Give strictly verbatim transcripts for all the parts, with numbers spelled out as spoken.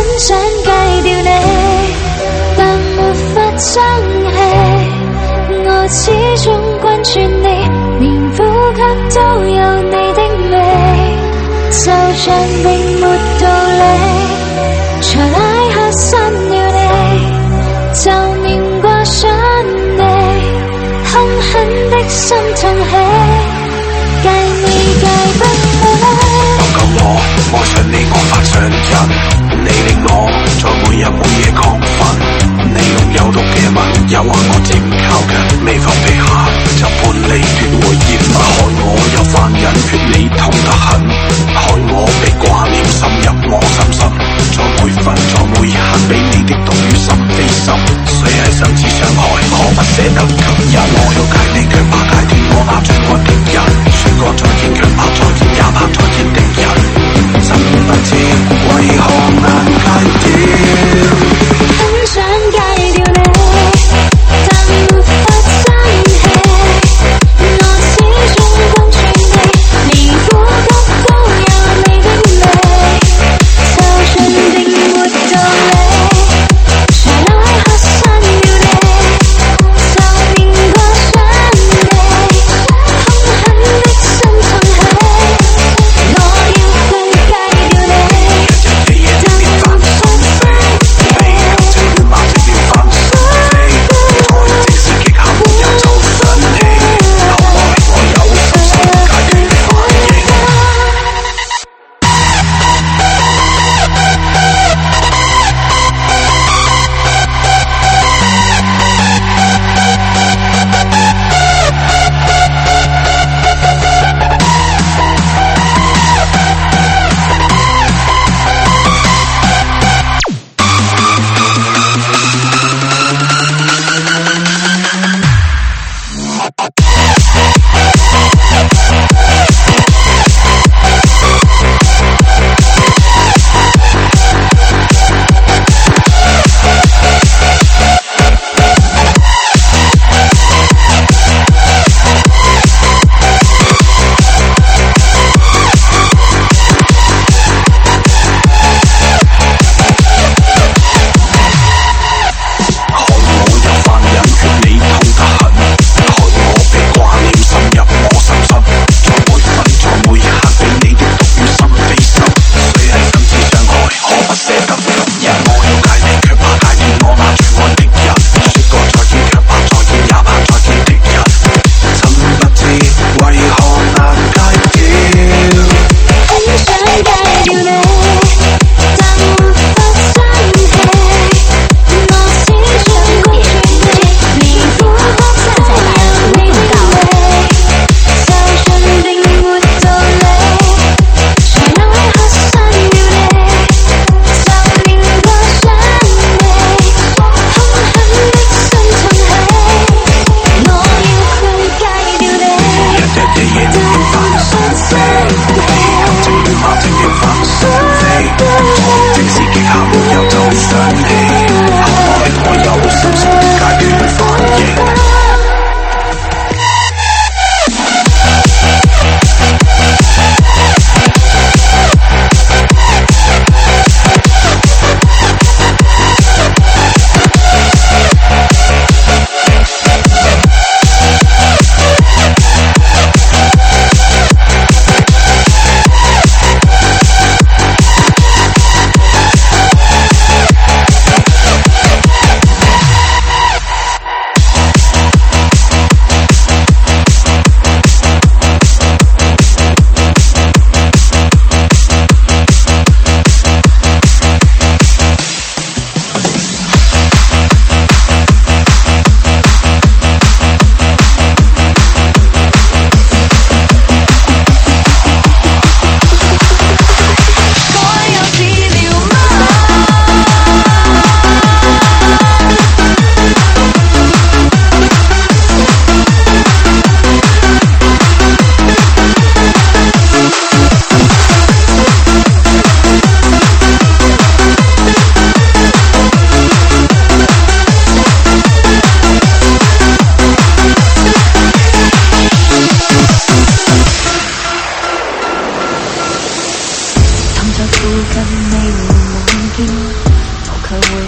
想戒掉你，但沒法爭氣。我始終關注你，連呼吸都有你的味，就像並沒道理。才拉下刪了你，就念掛想你，兇狠的心痛起，戒你戒不開。 不夠我愛上你，我發上癮，你令我在每日每夜亢奮。你用有毒嘅吻誘惑我漸靠近，未放屁下就半離奪回熱吻，害我有犯癮，血你痛得很，害我被掛念滲入我心心，在每分在每刻俾你的毒於心非心，雖係生死傷害，可不捨得吸引。我要戒你，卻怕戒斷我那最愛的人，說過再見，卻怕再見，也怕再見的人，真不知為何難戒掉。 很想戒掉你，但沒法爭氣。我始終關注你，連呼吸都有你的味，就像並沒道理。才拉下刪了你，就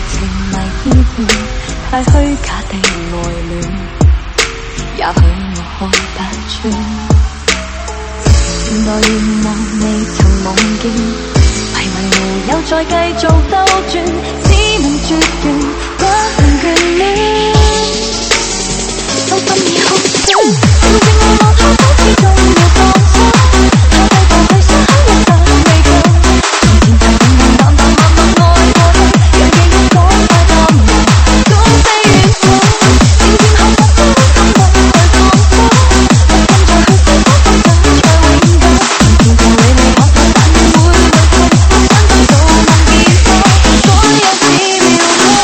情迷意亂，太虛假的愛戀，也許我看不穿。原來願望未曾夢見，迷迷無有再繼續兜轉，只能絕緣，不能眷戀。到深夜哭聲，照見我落海口始終要放鬆，下世道去思考一刻未夠，從前曾平平淡淡默默愛過的，讓記憶趕快淡忘，總非願望。漸漸後不知怎麼去放鬆，不敢再去思考分手才永久，前途裏你我反反會會痛，不想再做夢見我，所有只渺茫。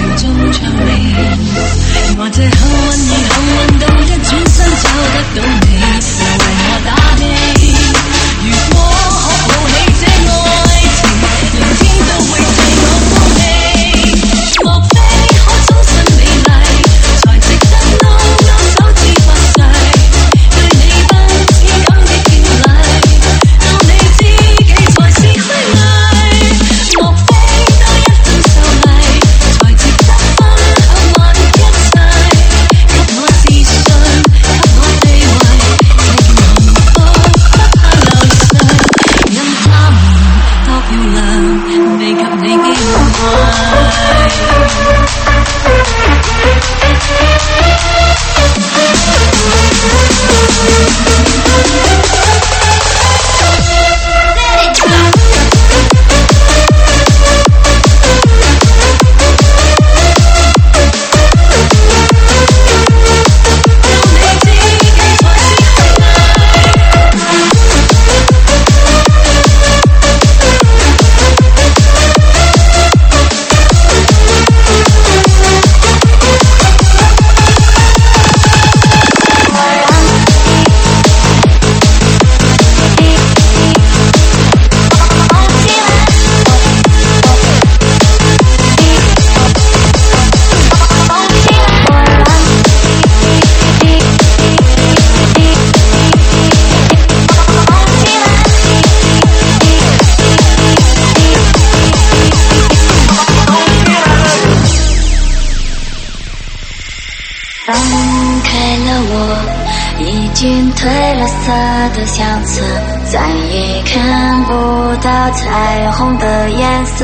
中長眠，或者幸運而幸運到一轉身找得到你，又為我打氣。如果可抱起這愛情，明天都會替我放棄。莫非可終身美麗，才值得勾勾手指發誓，對你不知感激敬禮，當你知己才是虛偽。莫非多一分秀麗，才值得分享萬一切，給我自信，給我地位，這件幸福不怕流逝，任他們多漂亮，未及你矜貴。褪了色的相册，再也看不到彩虹的颜色。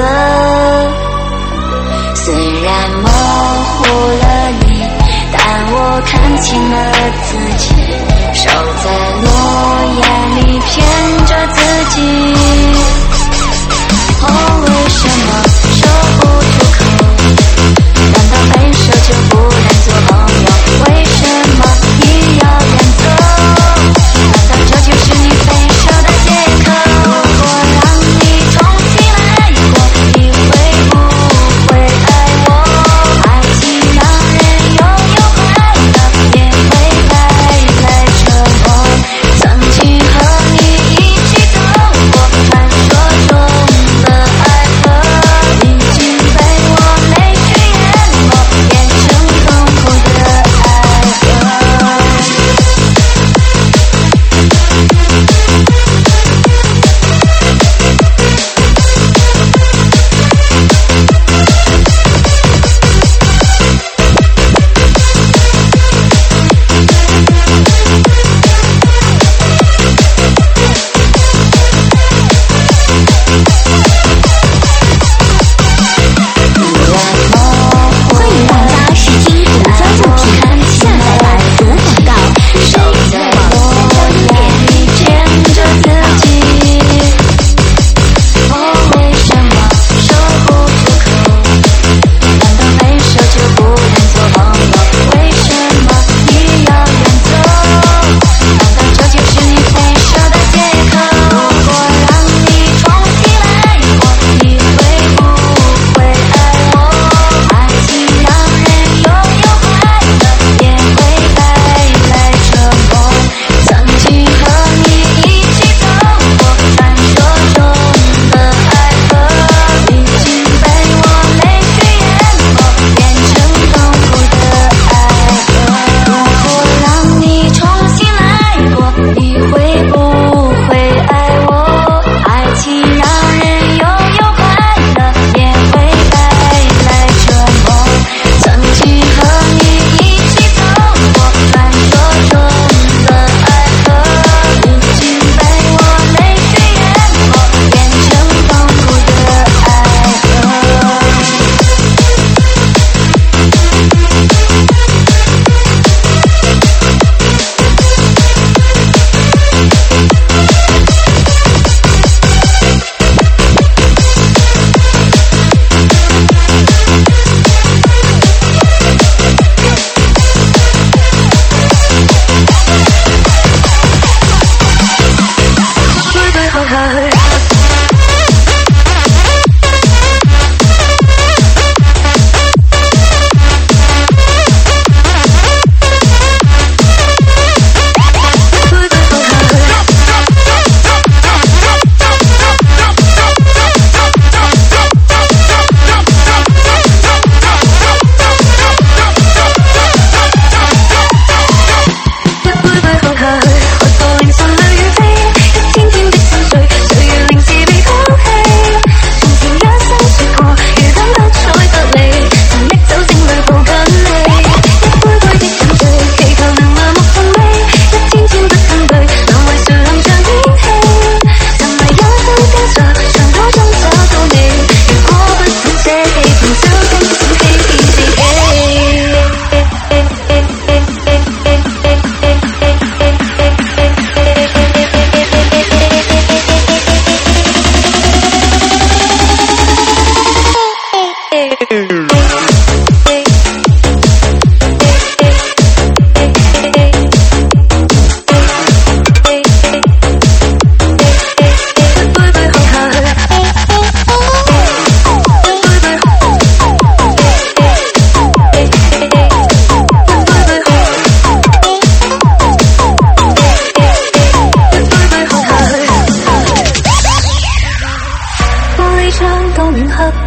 虽然模糊了你，但我看清了自己，守在诺言里骗着自己。哦，为什么说不出口？难道分手就不能做朋友？为什么你要远走？这就是你分手的借口。如果让你重新来过，你会不会爱我？爱情让人拥有快乐，也会带来折磨。曾经和你一起走过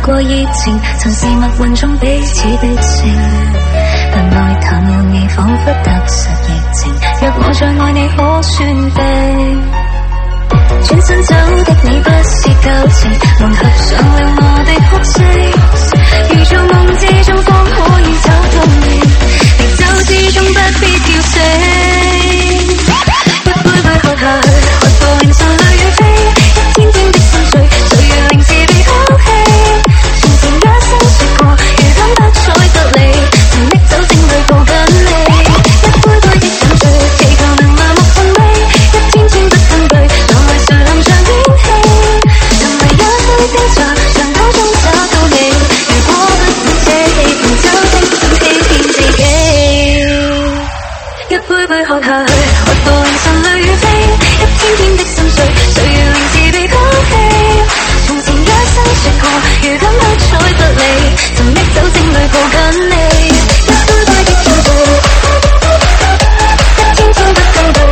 過熱情，曾是密雲中彼此的情，但內談無味，彷彿踏實疫情。若我再愛你，可算地轉身走的你不是舊情，融合上了我的哭聲，如做夢之中方可以找到你，離走之中不必叫醒，一杯杯喝下去，喝到凌晨淚雨飛，一天天的心碎，歲月令自被拋棄。從前一生說過，如今不再得你，曾拎走證據抱緊你，一杯杯的飲醉，祈求能麻木盡味，一天天不根據，浪漫誰能像演戲，沉迷一杯冰茶，長久中找到你，如果不是這氣氛，酒精想欺騙自己，一杯杯喝下去，喝到凌晨淚雨飛，一天天的心碎，歲月令自被拋棄。從前一生說過，如今不再得你，曾拎走證據抱緊你，一杯杯的飲醉，一天天不根據，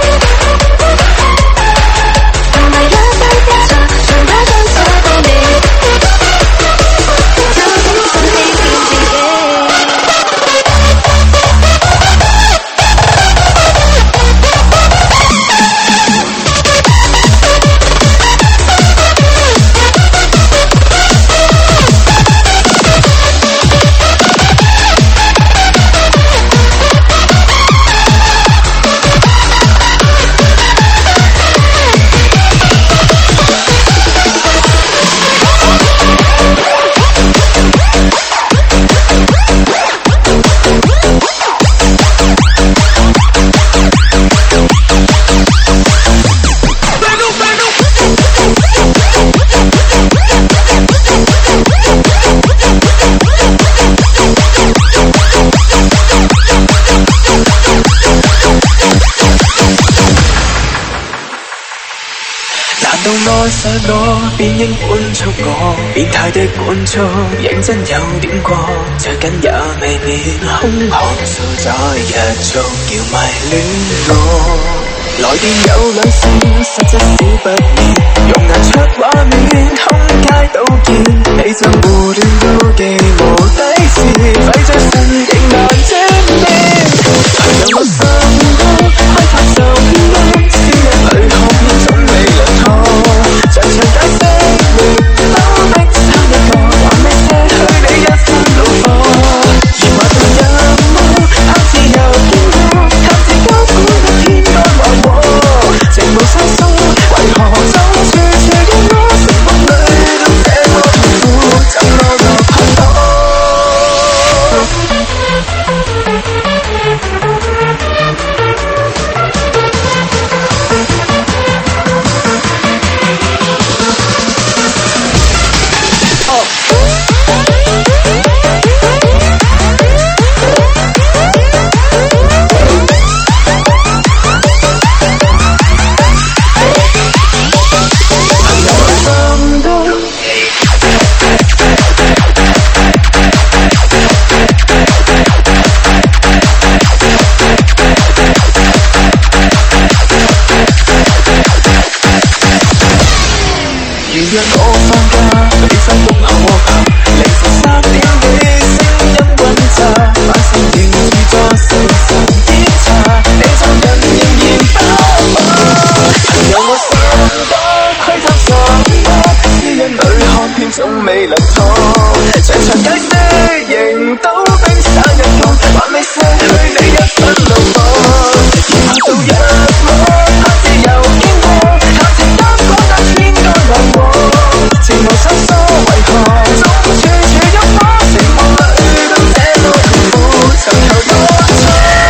沉迷一杯冰茶，長久中找到你，酒精想欺騙自己。 到愛上我，便應滿足我，變態的滿足，認真有點過，着緊也未免空殼數載，一觸叫迷戀我。來電有兩聲，實質少不免，用眼出畫面，空街都見，你像胡亂都記無底線，揮張身影難遮面，朋友我心都開發就變，私隱裏看片總未能拖。常常解釋明，都逼差一個，還未卸去你一身怒火。如話到任務，考試又見過，探自高估的天乾話我，情無生疏，為何總處處因我成夢裏都這麼痛苦，怎麼落空我？讓我放假，俾分工後獲合，凌晨三點幾聲音溫習，晚上仍自作四神檢查，你做人仍然不化。朋友我心多窺探什麼，私隱裏看片總未能拖，常常解釋仍都冰山一角，還未卸去你一身怒火。然後到日落，拍攝又經過，談情擔講得天乾地和。情無生疏，為何總處處因我成夢裏都這麼痛苦，尋求多錯，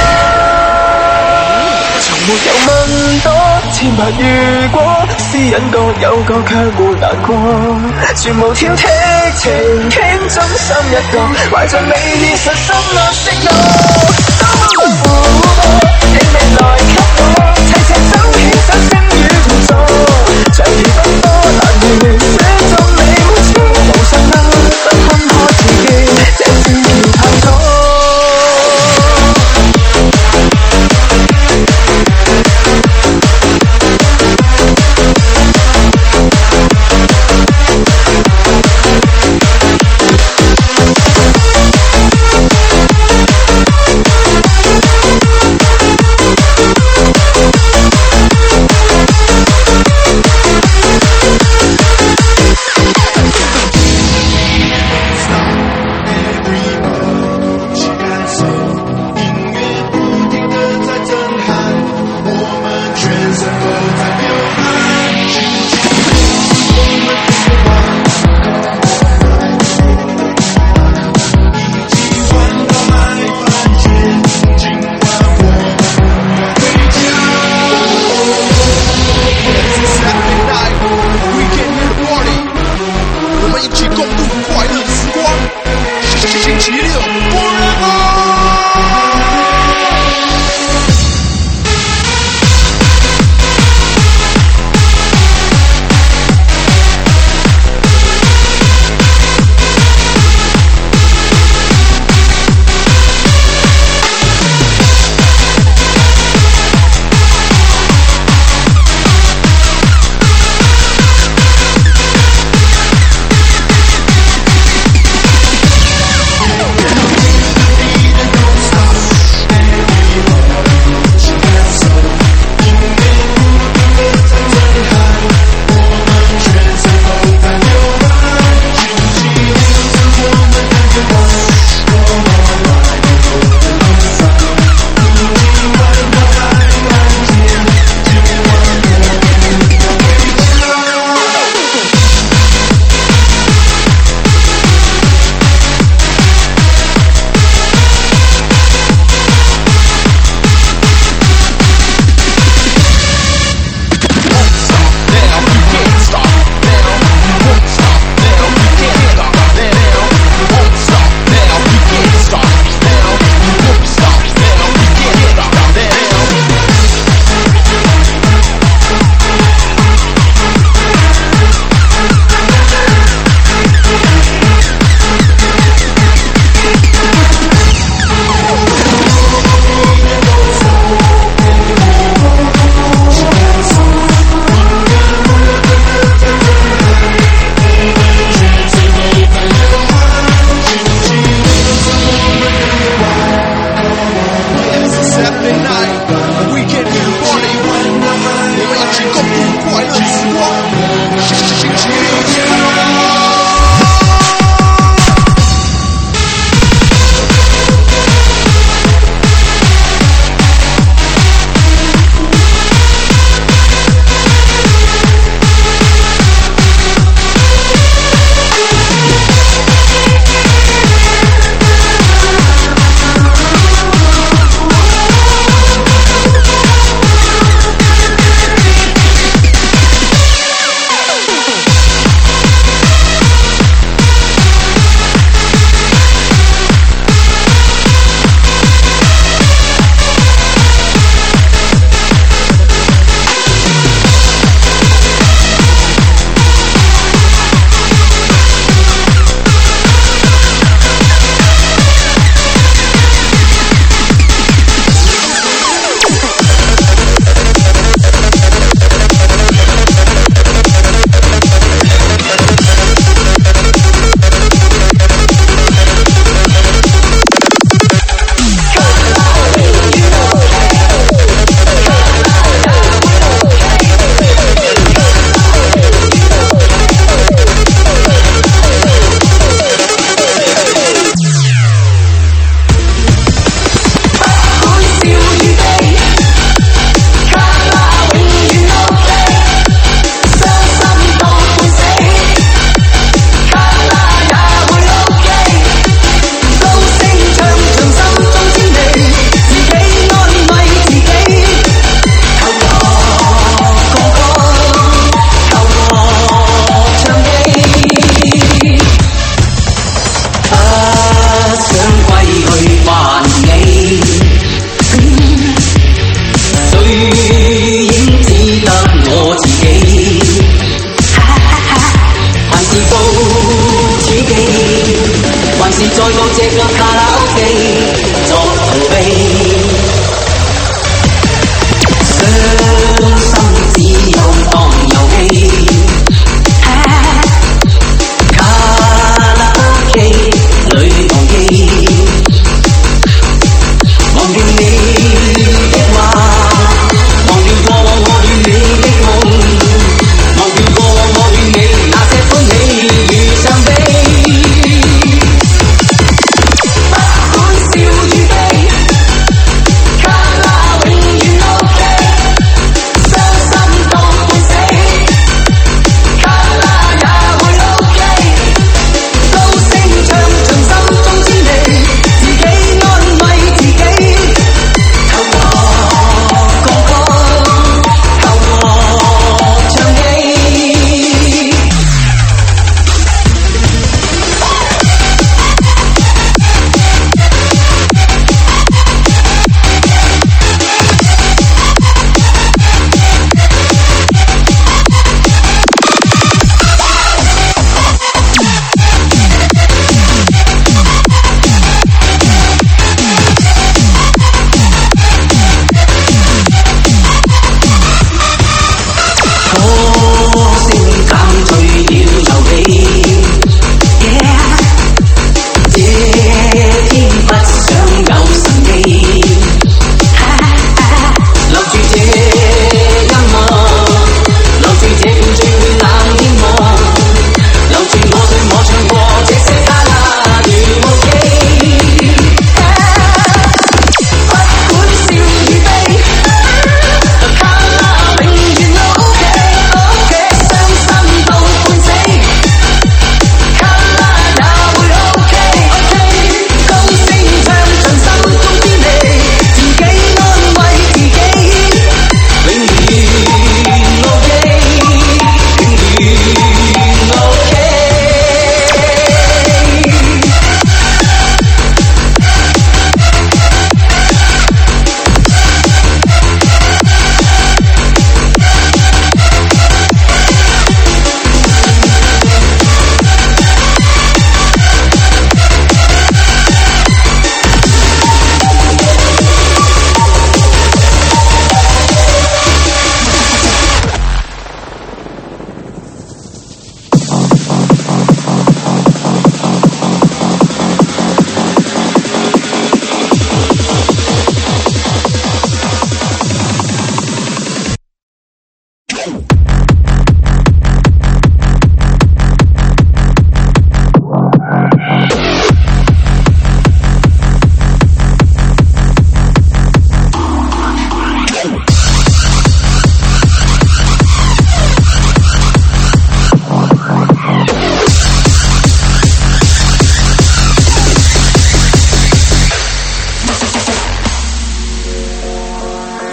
從沒有問多，千百遇過，私隱各有各卻沒難過，全無挑剔情傾中心一個，懷着未現實心內的我，多麼苦悶，你未來給我，齊齊走起手聲與同坐，像如奔波難斷。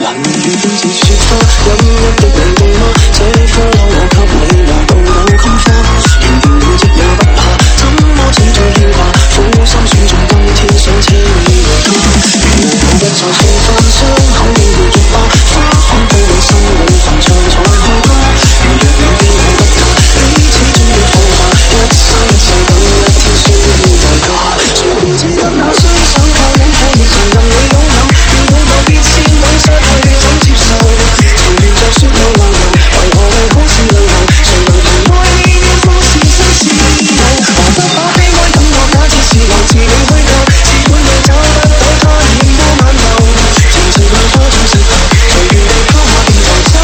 還願意堅持説花，飲一滴你地嗎？這顆浪我給你拿到有襟花，仍然累積也不怕，怎麼總在牽掛？苦心選中今天想車你回家，原來我不再氣憤，傷口已回續疤，花看到你心裏墳場才開花。如若你非我不嫁，你始終要放下，一生一世等一天需要代價。誰會知得那雙手靠擁抱亦曾任你擁有，要擁有別先懂失去怎接受？情願在雪路浪遊，為何為好事淚流？誰能憑愛意要故事新事有？何不把悲哀感覺假設是來自你虛構？試管裏找不到它染污晚流，情情像花中石頭，隨緣地拋下便逃走。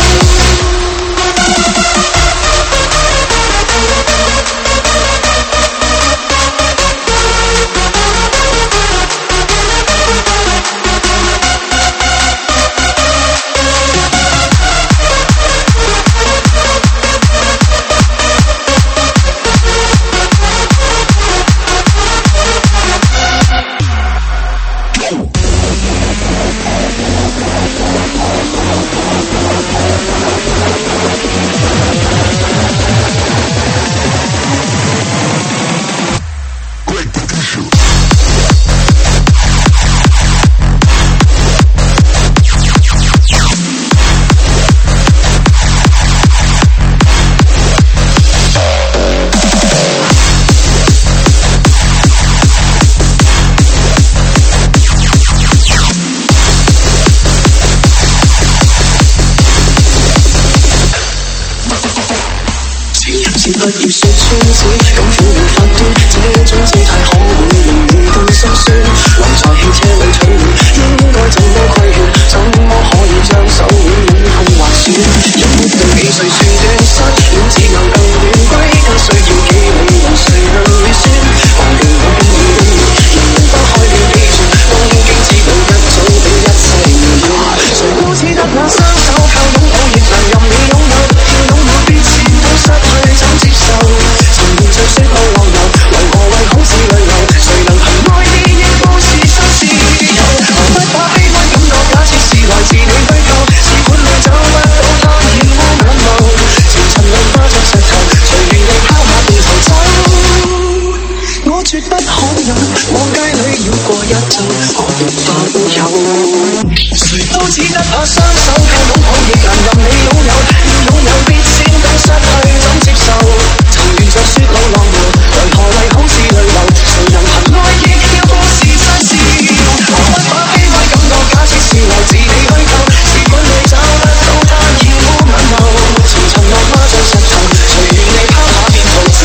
不要說穿子，咁苦命發端，這種姿態可會令你更心酸？留在汽車裏取暖，應該怎麼規勸？怎麼可以將手腕滿痛劃損？一沒到幾歲算斷失戀，只能更亂歸家，需要幾理由，誰能預算？還令我經已經熱，人人都開了記住，當經知道一早比一切遙遠。誰都只得那雙手靠擁抱，亦能任你擁有，要擁有必先都失去。接受，情願在雪路浪遊，為何為好事淚流？誰能憑愛意應故事新事有？何不把悲哀感覺假設是來自你虛構？試管裏找不到它染污眼眸，前塵裏化作石頭，隨緣地拋下便逃走。我絕不可有，往街裏繞過一周，何必怕都有？誰都只得那雙手靠擁抱，亦能任你擁有，要擁有必先懂失去怎接受？曾沿着雪路浪遊，為何為好事淚流？誰能憑愛意要故事新事有？何不把悲哀感覺假設是來自你虛構？試管裏找不到它染污眼眸，前塵落花像石頭，隨緣地拋下便逃走。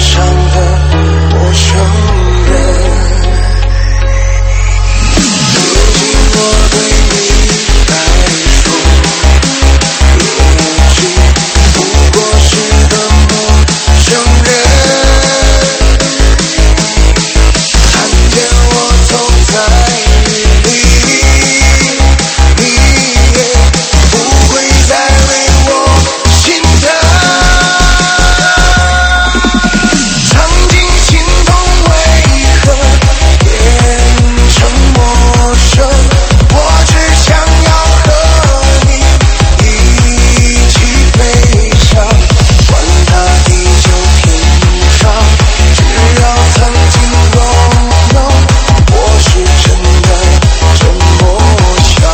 上的陌生人。如今我对你来说，如今不过是个陌生人。看见我走在雨里，你也不会再为我心疼。曾经心痛为何变成陌生？我只想要和你一起飞翔，管它地久天长，只要曾经拥有，我是真的这么想。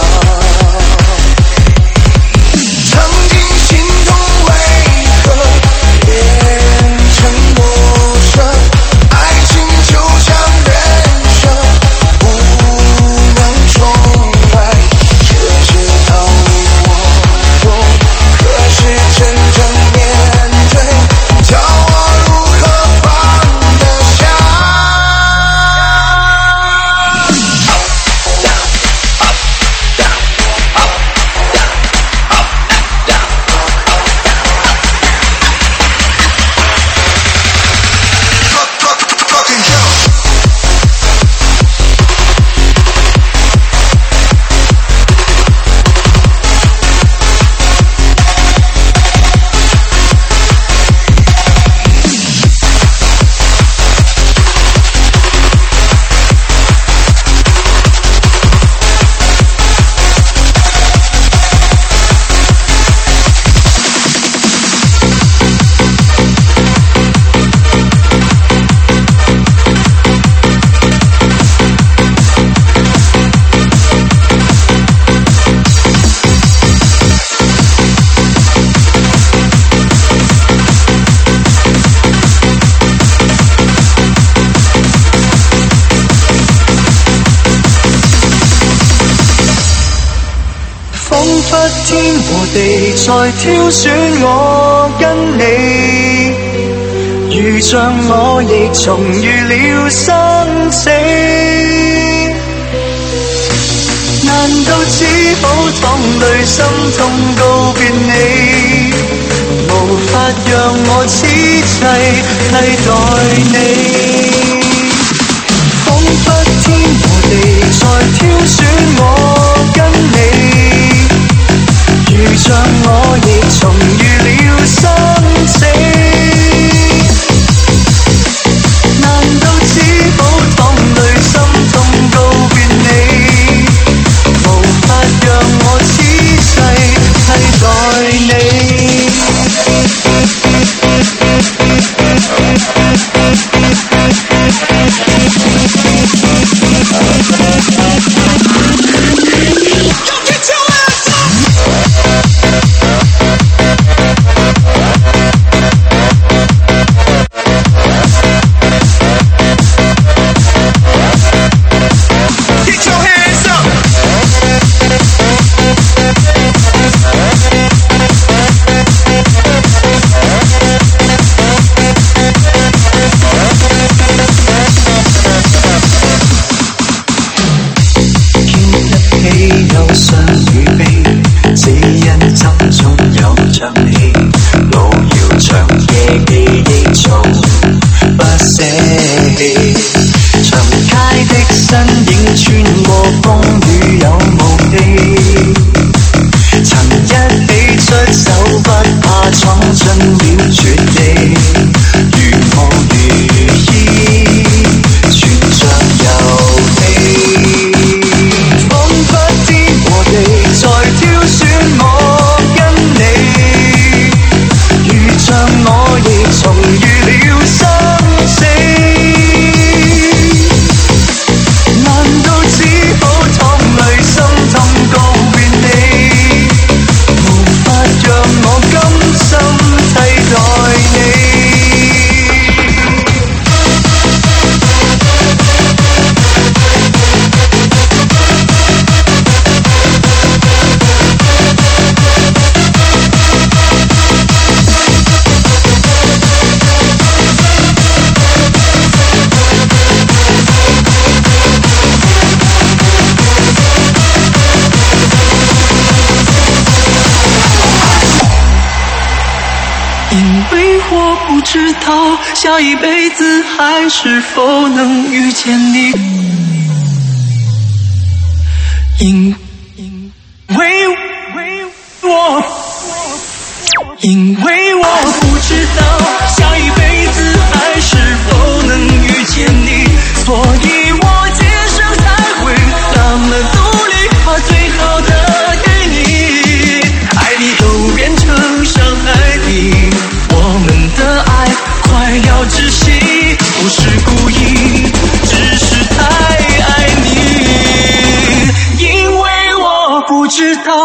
曾经心痛为何变成陌生？爱情就像人生，不能重来。这些道理我懂，可是真正面对，叫我如何放得下？彷彿天和地在挑選我跟你，如像我亦重遇了生死。難道只好淌淚心痛告別你，無法讓我此際替代你。彷彿天和地在挑選我跟你，如像我亦重遇了生死。難道只好淌淚心痛告別你，無法讓我此世替代你。 道下一辈子还是否能遇见你，因为我因为我不知道下一辈子还是否能遇见你，所以我今生才会那么努力，把最好的给你，爱你都变成伤害你，我们的爱快要窒息，不是故意，只是太爱你，因为我不知道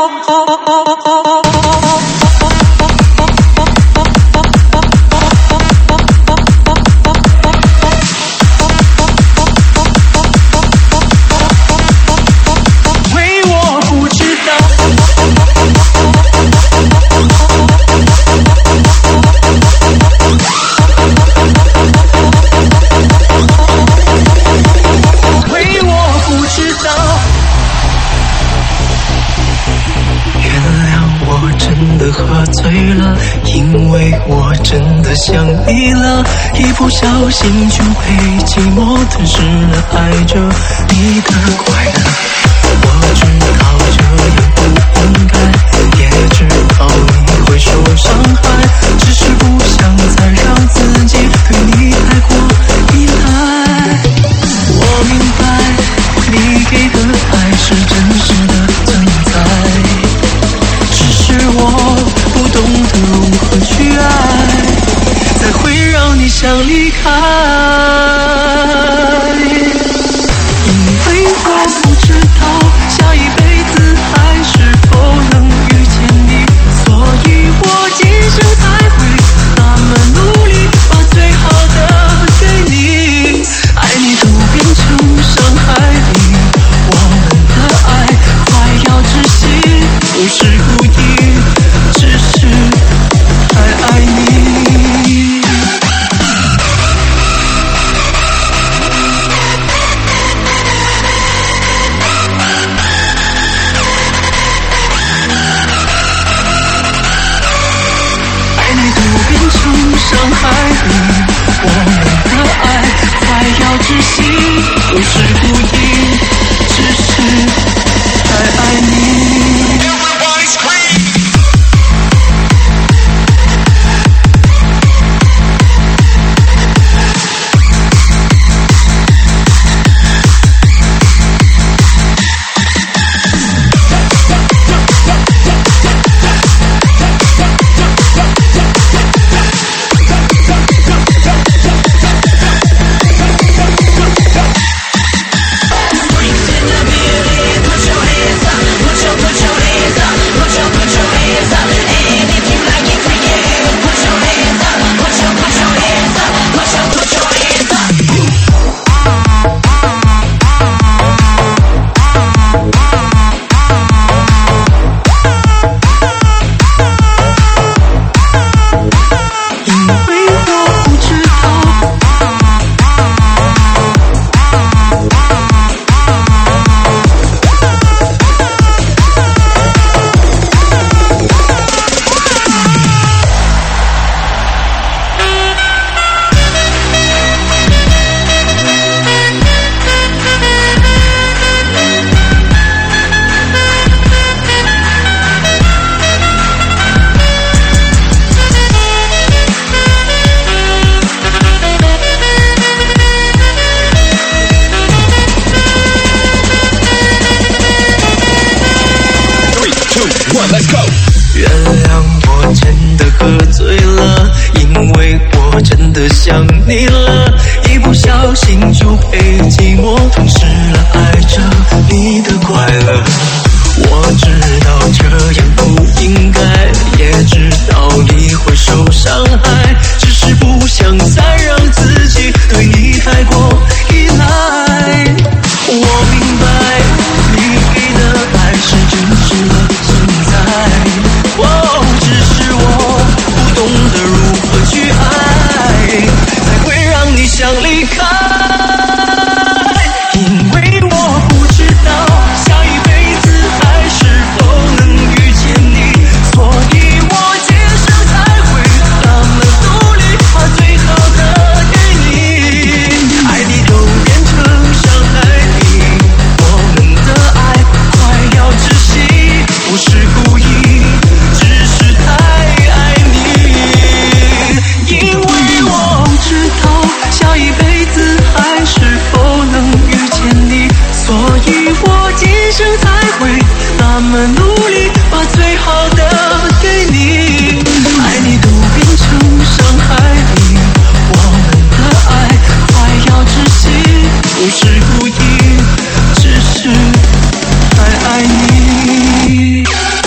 喝醉了，因为我真的想你了，一不小心就被寂寞吞噬了，爱着你的快乐。我知道这样不应该，也知道你会受伤害，只是不想再让自己对你太过依赖。我明白你给的爱是真实的存在，只是我不懂得如何去爱，才会让你想离开。因为我不知道下一辈子还是否能遇见你，所以我今生才会那么努力，把最好的给你，爱你都变成伤害你，我们的爱快要窒息，不是故意，只是太爱你。爱你都变成伤害你，我们的爱快要窒息，不是故意，只是太爱你。原谅我真的喝醉了，因为我真的想你了，一不小心就被寂寞吞噬了，爱着你的快乐。我知道这样不应该，也知道你会受伤害，只是不想再让自己对你太过依赖。我明白你给的爱是真实的存在，哦，只是我不懂得如何去爱，才会让你想离开。因为我不知道下一辈子还是否能遇见你，所以我今生才会那么努力，把最好下一辈子还是否能遇见你，所以我今生才会那么努力，把最好的给你。爱你都变成伤害你，我们的爱快要窒息，不是故意，只是太爱你。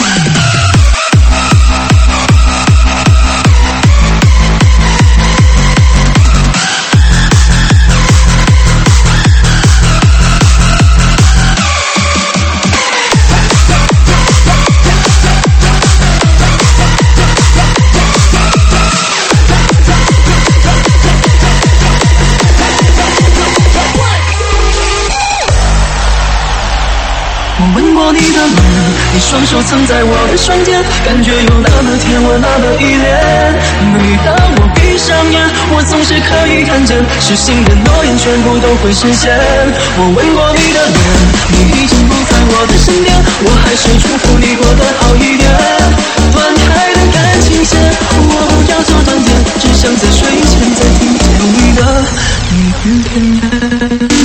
你的脸，你双手藏在我的双肩，感觉有那么甜，我那么依恋。每当我闭上眼，我总是可以看见，失信的诺言全部都会实现。我吻过你的脸，你已经不在我的身边，我还是祝福你过得好一点。断开的感情线，我不要做断点，只想在睡前再听见你的蜜语甜言。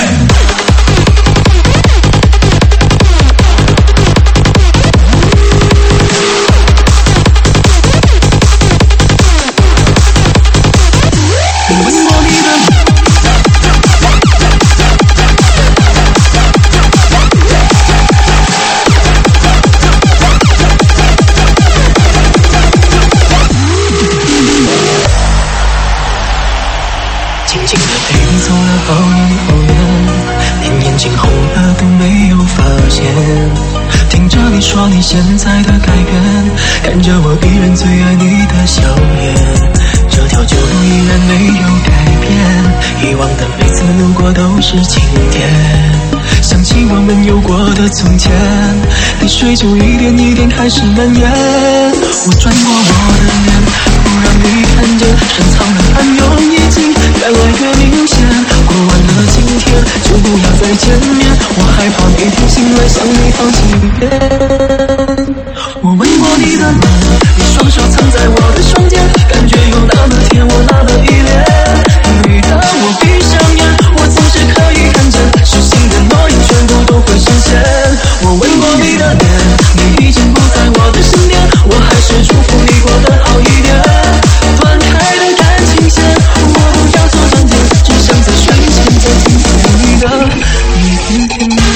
静静地陪你走了好远好远，连眼睛红了都没有发现。听着你说你现在的改变，看着我依然最爱你的笑脸，这条旧路依然没有改变，以往的每次路过都是晴天。想起我们有过的从前，泪水就一点一点开始蔓延。我转过我的脸，不让你看见深藏的暗涌已经越来越明显。过完了今天就不要再见面，我害怕每天醒来想你好几遍。我吻过你的脸，你双手藏在我的双肩，感觉有那么甜，我那么依恋。每当我闭上眼，我总是可以看见，失信的诺言全部都会实现。我吻过你的脸，你已经不在我的身边，我还是祝福你过得好一点。断开的感情线，我不要做断点，只想在睡前再听见你的蜜语甜言。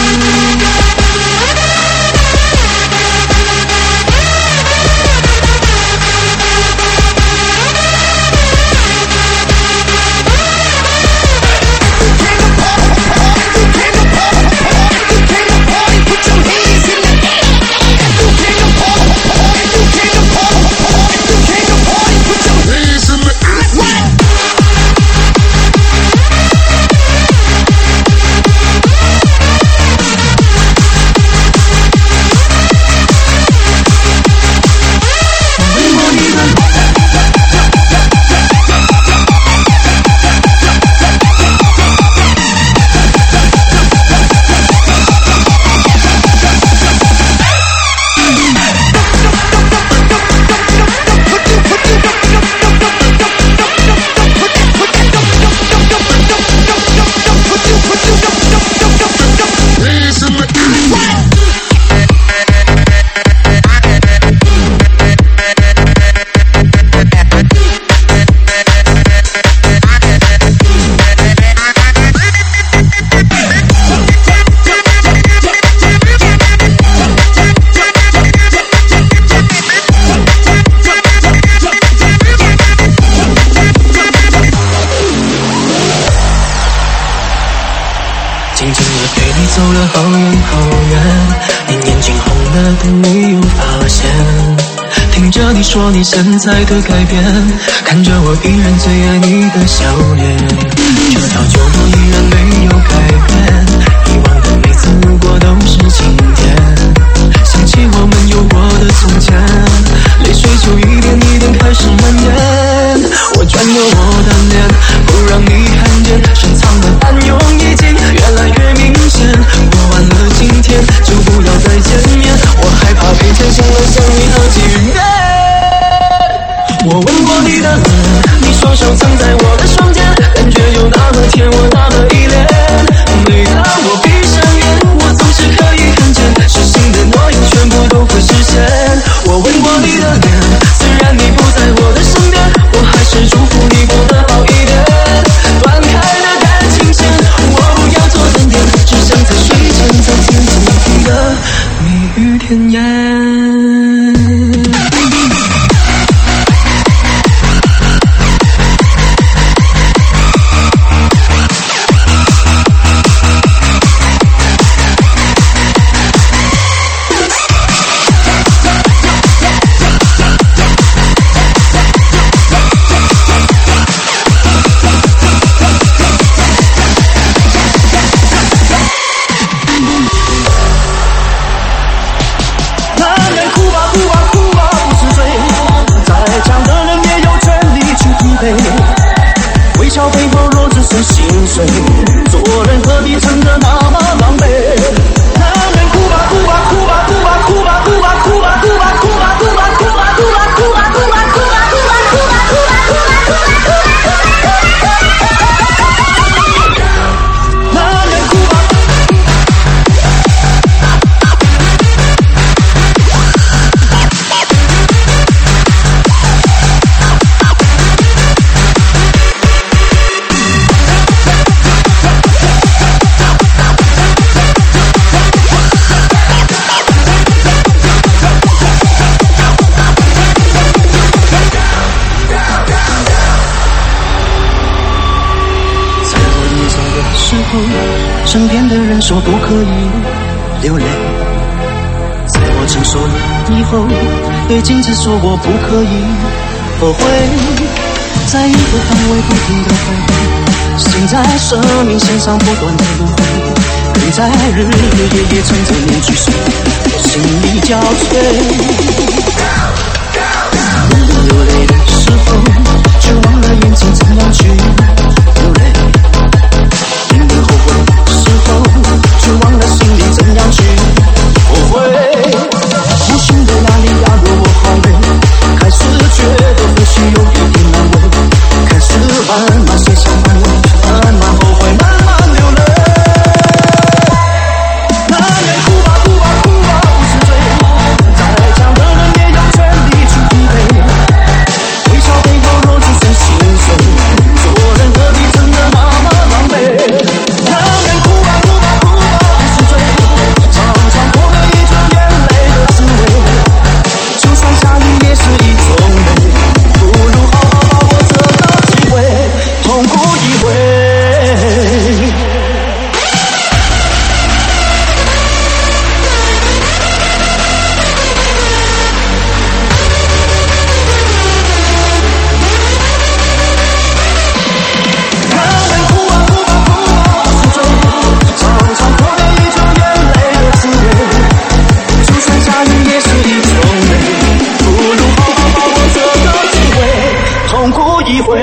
静静地陪你走了好远好远，连眼睛红了都没有发现。听着你说你现在的改变，看着我依然最爱你的笑脸，这条旧路依然没有改变，以往的每次路过都是晴天。想起我们有过的从前，泪水就一点一点开始蔓延。我转过我的脸，不让你看见深藏的暗涌已经越来越明显。过完了今天就不要再见面，我害怕每天醒来想你好几遍。我吻过你的脸，你双手藏在我的双肩，感后若只剩心碎，做人何必撑得那么狼狈？男人哭吧哭吧哭吧哭吧哭吧哭吧哭吧哭吧哭吧哭吧哭吧哭吧哭吧哭吧哭吧哭吧哭吧哭吧哭身边的人说不可以流泪，在我成熟了以后，对镜子说我不可以后悔，在一个方位不停的飞，心在生命线上不断的轮回，人在日日夜夜乘着面具睡，我心里交瘁。流泪的时候，却忘了眼睛怎样去流泪。明明后悔的时候，却忘了心里怎样去后悔。无形的压力压得我好累，开始觉得呼吸有一点难为，开始慢慢卸下防卫，慢慢后悔，慢慢流泪。男人哭吧哭吧哭吧不是罪，再强的人也有权利去疲惫。微笑背后若只剩心碎，做人何必撑得那么狼狈？男人哭吧哭吧哭吧不是罪，常常过了一种眼泪的滋味。就算下雨也是一种美，不如好好把握这个机会，痛哭一回。一回。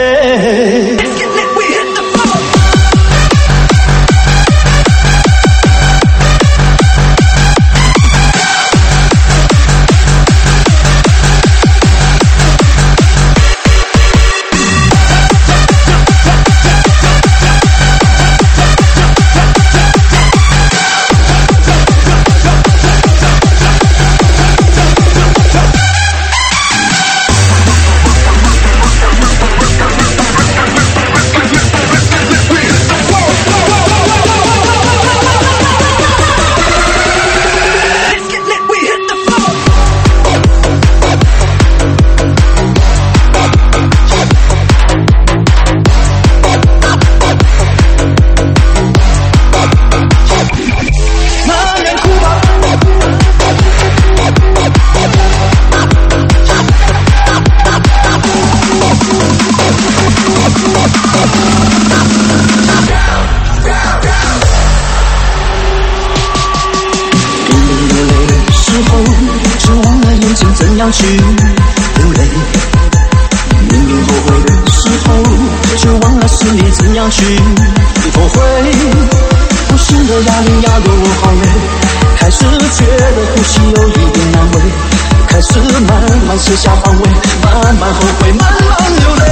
去流泪，明明后悔的时候，却忘了心里怎样去后悔。无形的压力压得我好累，开始觉得呼吸有一点难为，开始慢慢卸下防卫，慢慢后悔，慢慢流泪。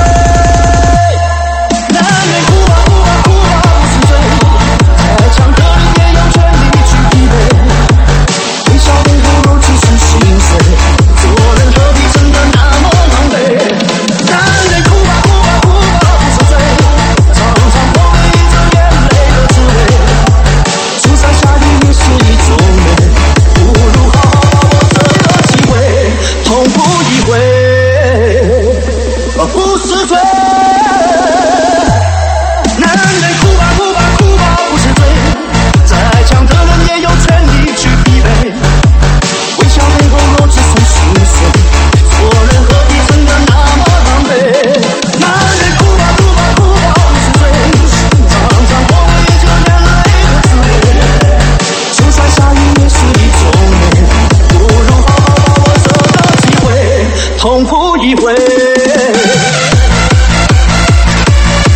男人哭吧哭吧哭吧不是罪，再强的人也有权利去疲惫。微笑背后若只剩心碎，做人何必撑得那么狼狈？男人哭吧哭吧哭吧不是罪，常常过了一整眼泪的滋味。就算下雨也是一种美，不如好好把握这个机会，痛哭一回，不是罪。男人哭吧哭吧哭吧不是罪，再强的人也有权利去疲惫。微笑背后若只剩心碎，做人何必撑得那么狼狈？男人哭吧哭吧哭吧不是罪，常常过了一整眼泪的滋味。就算下雨也是一种美，不如好好把握这个机会，痛哭一回。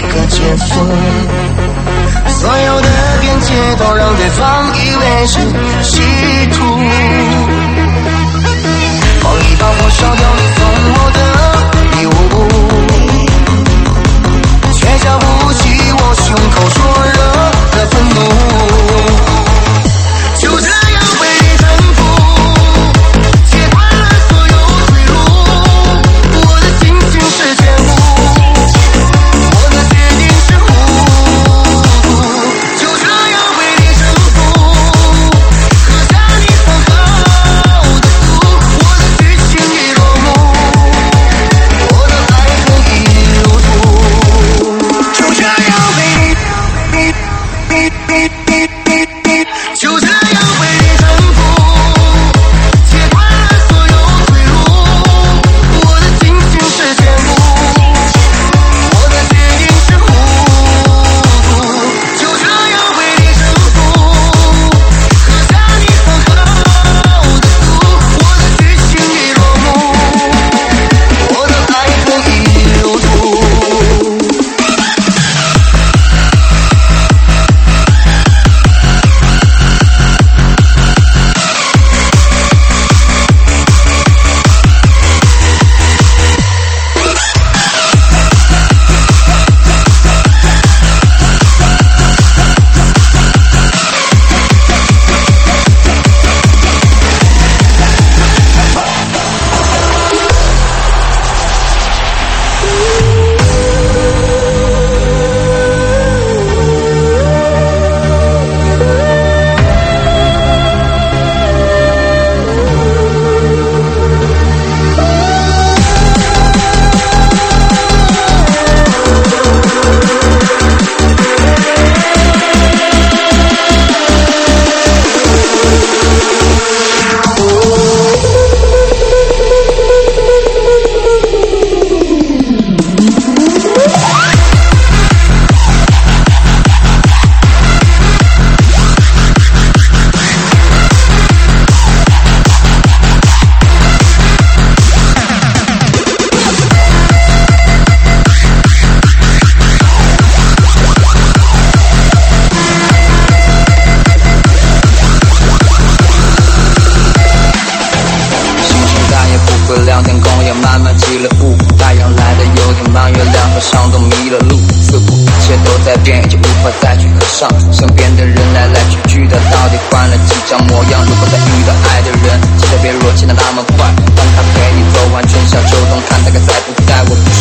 个结束，所有的边界都让对方以为是企图，放一把火烧掉你送我的礼物，却浇不起我胸口灼热的愤怒，就这样被你征服，切断了所有退路，我的心情是全部，我的决定是糊涂，就这样被你征服，喝下你所喝的毒，我的剧情已落幕，我的爱恨已入土，就这样被你就这样被你征服，切断了所有退路，我的心情是全部，我的决定是糊涂，就这样被你征服，喝下你所喝的毒，我的剧情已落幕，我的爱恨已入土。两天工业慢慢起了雾，太阳来的有点慢，月亮和上都迷了路，似乎一切都在变，已经无法再去合上。身边的人来来去去的，到底换了几张模样？如果再遇到爱的人，记得别若见的那么快。当他陪你走完春夏秋冬，看大概在不在我不